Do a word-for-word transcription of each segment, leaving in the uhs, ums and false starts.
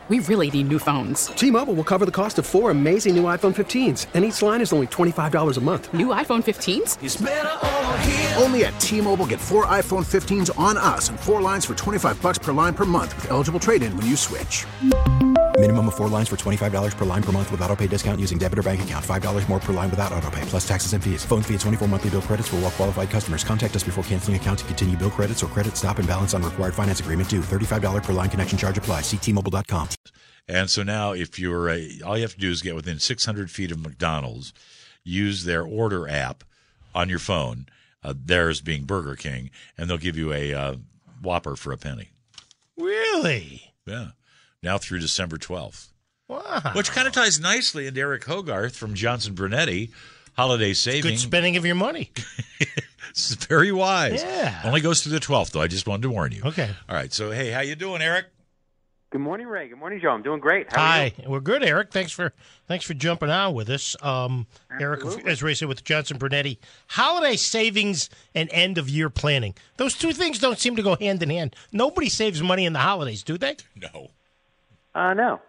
We really need new phones. T-Mobile will cover the cost of four amazing new iPhone fifteens, and each line is only twenty-five dollars a month. New iPhone fifteens? It's better over here. Only at T-Mobile, get four iPhone fifteens on us and four lines for twenty-five dollars per line per month with eligible trade-in when you switch. Minimum of four lines for twenty-five dollars per line per month with autopay discount using debit or bank account. five dollars more per line without autopay, plus taxes and fees. Phone fee at twenty-four monthly bill credits for well-qualified customers. Contact us before canceling account to continue bill credits or credit stop and balance on required finance agreement due. thirty-five dollars per line connection charge applies. See T Mobile dot com. And so now if you're a, all you have to do is get within six hundred feet of McDonald's, use their order app on your phone, uh, theirs being Burger King, and they'll give you a uh, Whopper for a penny. Really? Yeah. Now through December twelfth. Wow. Which kind of ties nicely into Eric Hogarth from Johnson Brunetti, holiday saving. Good spending of your money. It's very wise. Yeah. Only goes through the twelfth, though. I just wanted to warn you. Okay. All right. So, hey, how you doing, Eric? Good morning, Ray. Good morning, Joe. I'm doing great. How Hi. are you? We're good, Eric. Thanks for thanks for jumping on with us. Um, Eric, as Ray said, with Johnson Brunetti. Holiday savings and end of year planning. Those two things don't seem to go hand in hand. Nobody saves money in the holidays, do they? No. Uh, no.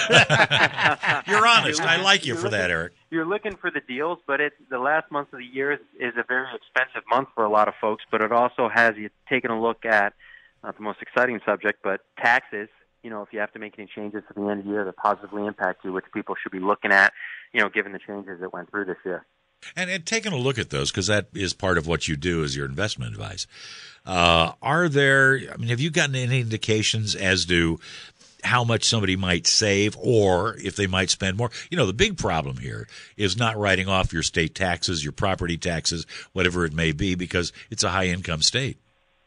You're honest. You're I looking- like you you're for that, looking- Eric. You're looking for the deals, but it's the last month of the year is, is a very expensive month for a lot of folks. But it also has you taking a look at not the most exciting subject, but taxes. You know, if you have to make any changes at the end of the year that positively impact you, which people should be looking at, you know, given the changes that went through this year. And, and taking a look at those, because that is part of what you do as your investment advice. Uh, are there, I mean, have you gotten any indications as to how much somebody might save or if they might spend more? You know, the big problem here is not writing off your state taxes, your property taxes, whatever it may be, because it's a high-income state.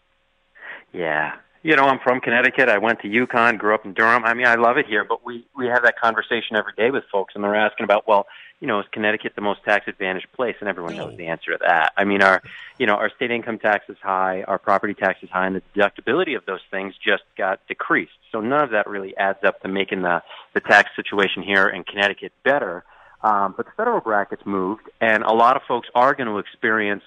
Yeah. You know, I'm from Connecticut. I went to UConn, grew up in Durham. I mean, I love it here, but we, we have that conversation every day with folks, and they're asking about, well, you know, is Connecticut the most tax-advantaged place? And everyone No. knows the answer to that. I mean, our, you know, our state income tax is high, our property tax is high, and the deductibility of those things just got decreased. So none of that really adds up to making the, the tax situation here in Connecticut better. Um, but the federal bracket's moved, and a lot of folks are going to experience,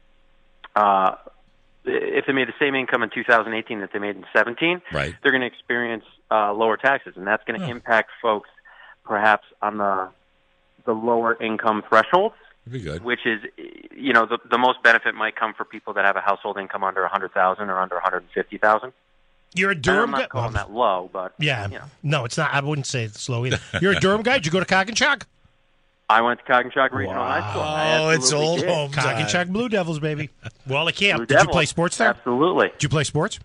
uh, if they made the same income in two thousand eighteen that they made in seventeen, Right. they're going to experience uh, lower taxes, and that's going to Oh. impact folks perhaps on the the lower income thresholds, That'd be good. which is, you know, the, the most benefit might come for people that have a household income under one hundred thousand dollars or under one hundred fifty thousand dollars. You're a And I'm Durham guy? not calling that low, but, Yeah. you know. No, it's not. I wouldn't say it's low either. You're a Durham guy? Did you go to Coggin-Chock? I went to Coggin-Chock Regional High School. I Oh, it's absolutely old did. home time. Coggin-Chock Blue Devils, baby. Wally Camp. Blue Did you Devils. play sports there? Absolutely. Did you play sports?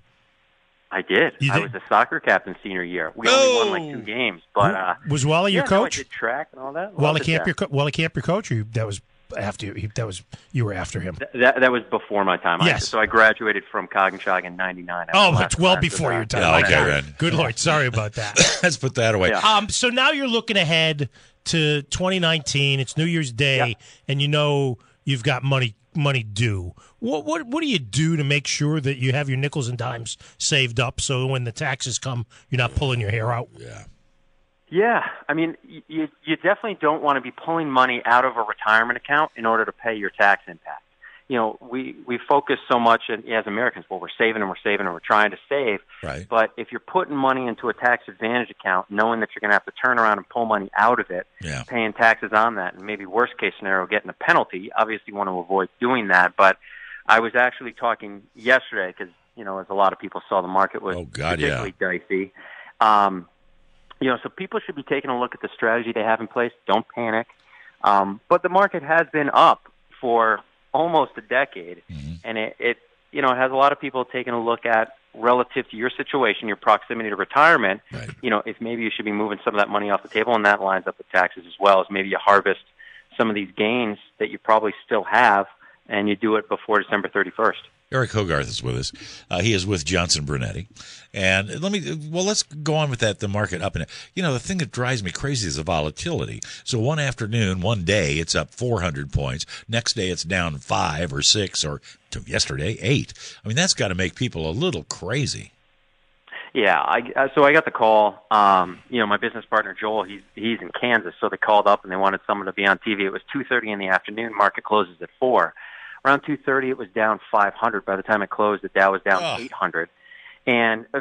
I did. You I did? was a soccer captain senior year. We only won like two games, but uh, Was Wally your yeah, no, I coach? did track and all that. Wally Loved it Camp, there. your co- Wally Camp, your coach? Or you, that was after you. That was you were after him. Th- That that was before my time. Yes. I, so I graduated from Coggin-Chock in ninety-nine. Oh, After it's well last before class. your time. Yeah, My okay, God. man. Good Lord, sorry about that. Let's put that away. Yeah. Um, so now you're looking ahead to twenty nineteen. It's New Year's Day, Yeah. and you know you've got money money due. What what what do you do to make sure that you have your nickels and dimes saved up so when the taxes come, you're not pulling your hair out? Yeah. Yeah, I mean, y- you you definitely don't want to be pulling money out of a retirement account in order to pay your tax impact. You know, we we focus so much in, as Americans, well, we're saving and we're saving and we're trying to save. Right. But if you're putting money into a tax advantage account, knowing that you're going to have to turn around and pull money out of it, Yeah. paying taxes on that, and maybe worst case scenario, getting a penalty, obviously you want to avoid doing that. But I was actually talking yesterday because, you know, as a lot of people saw, the market was Oh, God, yeah. particularly dicey. Um, you know, so people should be taking a look at the strategy they have in place. Don't panic. Um, but the market has been up for almost a decade, Mm-hmm. and it, it, you know, it has a lot of people taking a look at relative to your situation, your proximity to retirement. Right. You know, if maybe you should be moving some of that money off the table, and that lines up with taxes as well. As maybe you harvest some of these gains that you probably still have, and you do it before December thirty-first. Eric Hogarth is with us. Uh, he is with Johnson Brunetti. And let me, well, let's go on with that, the market up. And, you know, the thing that drives me crazy is the volatility. So one afternoon, one day, it's up four hundred points. Next day, it's down five or six, or to yesterday, eight. I mean, that's got to make people a little crazy. Yeah, I, uh, so I got the call. Um, you know, my business partner Joel, he's he's in Kansas, so they called up and they wanted someone to be on T V. It was two thirty in the afternoon. Market closes at four. Around two thirty, it was down five hundred. By the time it closed, the Dow was down Oh. eight hundred. And of course,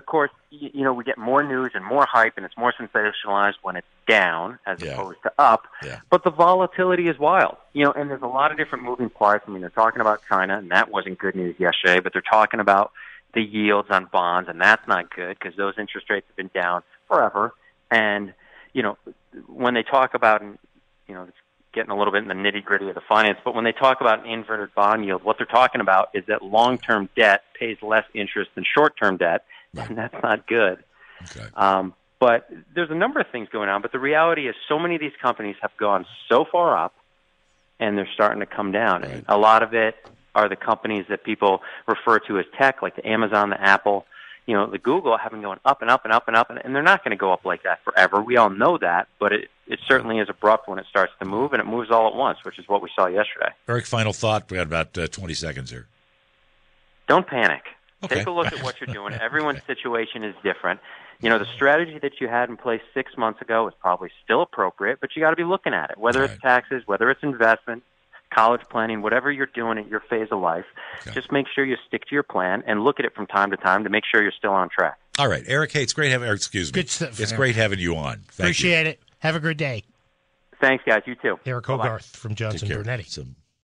you, you know, we get more news and more hype, and it's more sensationalized when it's down as Yeah. opposed to up. Yeah. But the volatility is wild, you know, and there's a lot of different moving parts. I mean, they're talking about China, and that wasn't good news yesterday, but they're talking about the yields on bonds, and that's not good because those interest rates have been down forever. And, you know, when they talk about, you know, it's getting a little bit in the nitty-gritty of the finance, but when they talk about an inverted bond yield, what they're talking about is that long-term debt pays less interest than short-term debt, Right. and that's not good. Okay. Um, but there's a number of things going on, but the reality is so many of these companies have gone so far up, and they're starting to come down. Right. And a lot of it are the companies that people refer to as tech, like the Amazon, the Apple, you know, the Google, have been going up and up and up and up, and, and they're not going to go up like that forever. We all know that, but it, it certainly is abrupt when it starts to move, and it moves all at once, which is what we saw yesterday. Eric, final thought. We got about uh, twenty seconds here. Don't panic. Okay. Take a look at what you're doing. Everyone's situation is different. You know, the strategy that you had in place six months ago is probably still appropriate, but you got to be looking at it, whether Right. it's taxes, whether it's investment, college planning, whatever you're doing at your phase of life. Okay. Just make sure you stick to your plan and look at it from time to time to make sure you're still on track. All right, Eric. Hey, it's great having. Or excuse me. Good stuff, It's Eric. great having you on. Thank Appreciate it. Have a good day. Thanks, guys. You too. Eric Bye-bye. Hogarth from you. Take Johnson care. Brunetti. Some